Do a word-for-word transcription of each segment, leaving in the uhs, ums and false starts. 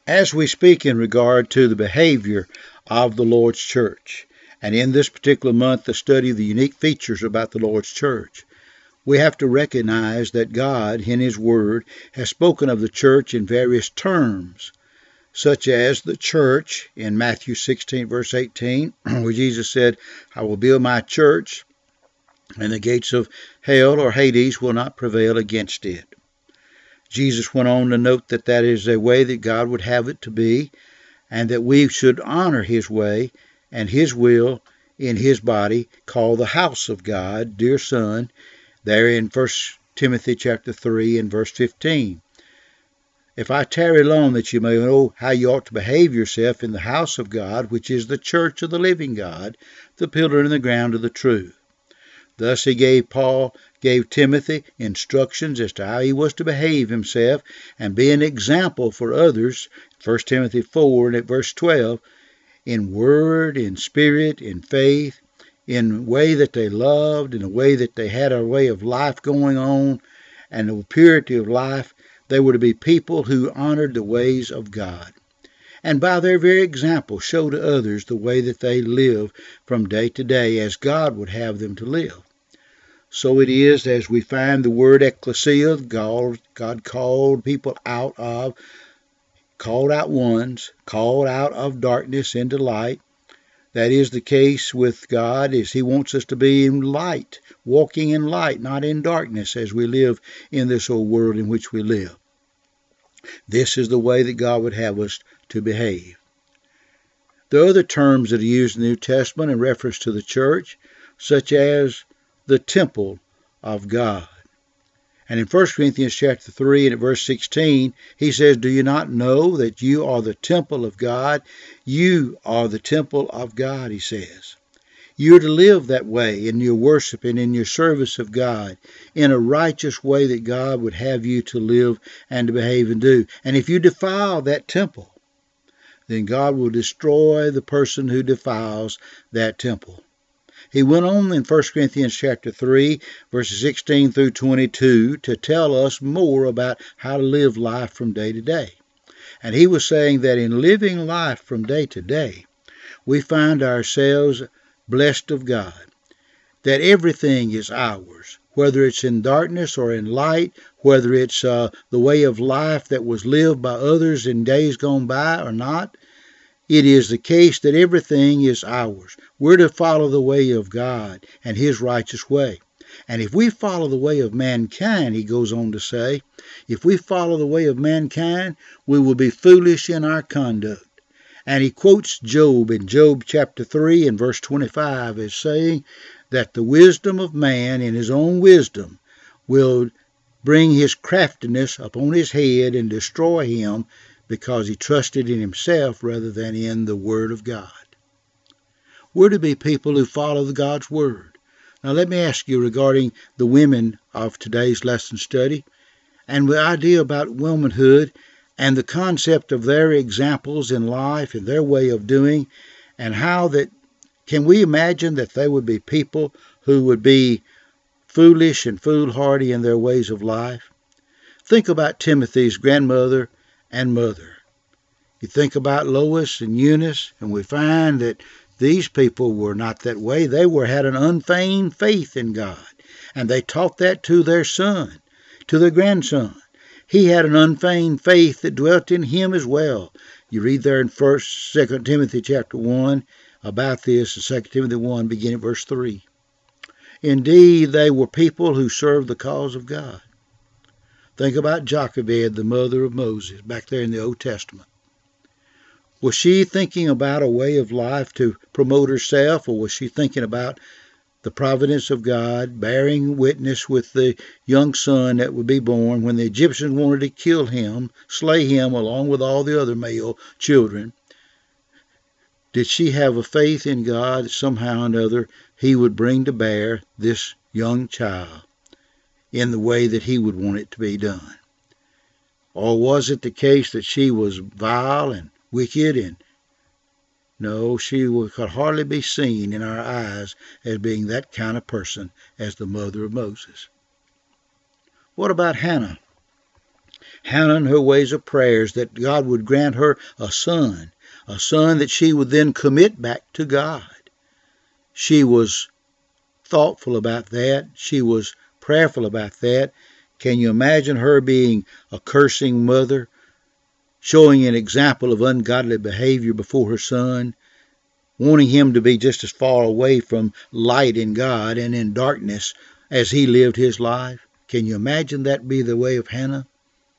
As we speak in regard to the behavior of the Lord's church, and in this particular month the study of the unique features about the Lord's church, we have to recognize that God, in His Word, has spoken of the church in various terms, such as the church in Matthew sixteen, verse eighteen, where Jesus said, I will build my church, and the gates of hell or Hades will not prevail against it. Jesus went on to note that that is a way that God would have it to be, and that we should honor His way and His will in His body, called the house of God, dear Son, there in First Timothy chapter three and verse fifteen. If I tarry long, that you may know how you ought to behave yourself in the house of God, which is the church of the living God, the pillar and the ground of the truth. Thus he gave Paul, gave Timothy instructions as to how he was to behave himself and be an example for others, First Timothy four and at verse twelve, in word, in spirit, in faith, in way that they loved, in a way that they had a way of life going on, and the purity of life. They were to be people who honored the ways of God, and by their very example show to others the way that they live from day to day as God would have them to live. So it is as we find the word ecclesia, God, God called people out of, called out ones, called out of darkness into light. That is the case with God, as He wants us to be in light, walking in light, not in darkness, as we live in this old world in which we live. This is the way that God would have us to behave. There are other terms that are used in the New Testament in reference to the church, such as the temple of God. And in First Corinthians chapter three and at verse sixteen, he says, do you not know that you are the temple of God? You are the temple of God, he says. You're to live that way in your worship and in your service of God, in a righteous way that God would have you to live and to behave and do. And if you defile that temple, then God will destroy the person who defiles that temple. He went on in First Corinthians chapter three, verses sixteen through twenty-two, to tell us more about how to live life from day to day. And he was saying that in living life from day to day, we find ourselves blessed of God, that everything is ours, whether it's in darkness or in light, whether it's uh, the way of life that was lived by others in days gone by or not. It is the case that everything is ours. We're to follow the way of God and His righteous way. And if we follow the way of mankind, he goes on to say, if we follow the way of mankind, we will be foolish in our conduct. And he quotes Job in Job chapter three and verse twenty-five as saying that the wisdom of man in his own wisdom will bring his craftiness upon his head and destroy him, because he trusted in himself rather than in the Word of God. We're to be people who follow God's Word. Now let me ask you regarding the women of today's lesson study, and the idea about womanhood, and the concept of their examples in life and their way of doing, and how that, can we imagine that they would be people who would be foolish and foolhardy in their ways of life? Think about Timothy's grandmother and mother. You think about Lois and Eunice, and we find that these people were not that way. They were had an unfeigned faith in God, and they taught that to their son, to their grandson. He had an unfeigned faith that dwelt in him as well. You read there in First, Second Timothy chapter one about this, in Second Timothy one, beginning at verse three. Indeed, they were people who served the cause of God. Think about Jochebed, the mother of Moses, back there in the Old Testament. Was she thinking about a way of life to promote herself, or was she thinking about the providence of God, bearing witness with the young son that would be born when the Egyptians wanted to kill him, slay him along with all the other male children? Did she have a faith in God that somehow or another he would bring to bear this young child in the way that he would want it to be done? Or was it the case that she was vile and wicked, and no, she could hardly be seen in our eyes as being that kind of person as the mother of Moses? What about Hannah? Hannah and her ways of prayers that God would grant her a son, a son that she would then commit back to God. She was thoughtful about that. She was prayerful about that. Can you imagine her being a cursing mother, showing an example of ungodly behavior before her son, wanting him to be just as far away from light in God and in darkness as he lived his life? Can you imagine that be the way of Hannah?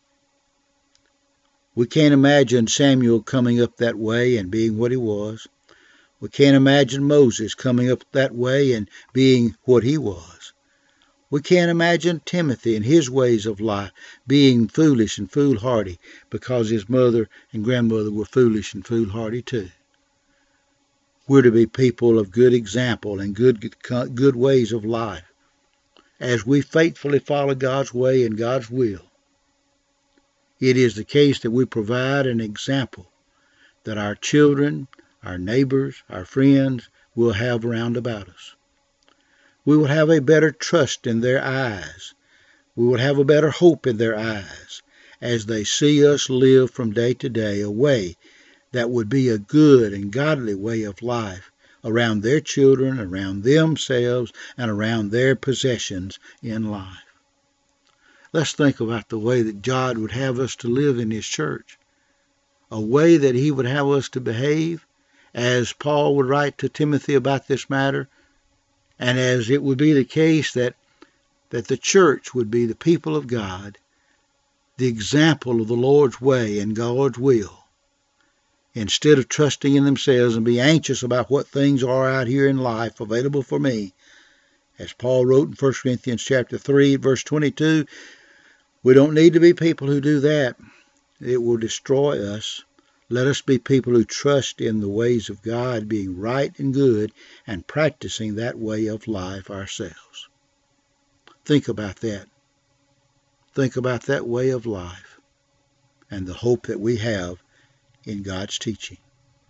We can't imagine Samuel coming up that way and being what he was. We can't imagine Moses coming up that way and being what he was. We can't imagine Timothy and his ways of life being foolish and foolhardy because his mother and grandmother were foolish and foolhardy too. We're to be people of good example and good, good ways of life as we faithfully follow God's way and God's will. It is the case that we provide an example that our children, our neighbors, our friends will have round about us. We will have a better trust in their eyes. We will have a better hope in their eyes as they see us live from day to day a way that would be a good and godly way of life around their children, around themselves, and around their possessions in life. Let's think about the way that God would have us to live in His church, a way that He would have us to behave, as Paul would write to Timothy about this matter, and as it would be the case that, that the church would be the people of God, the example of the Lord's way and God's will, instead of trusting in themselves and be anxious about what things are out here in life available for me. As Paul wrote in First Corinthians chapter three, verse twenty-two, we don't need to be people who do that. It will destroy us. Let us be people who trust in the ways of God being right and good and practicing that way of life ourselves. Think about that. Think about that way of life and the hope that we have in God's teaching.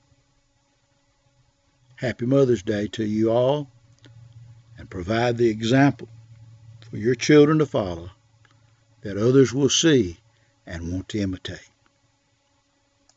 Happy Mother's Day to you all, and provide the example for your children to follow that others will see and want to imitate.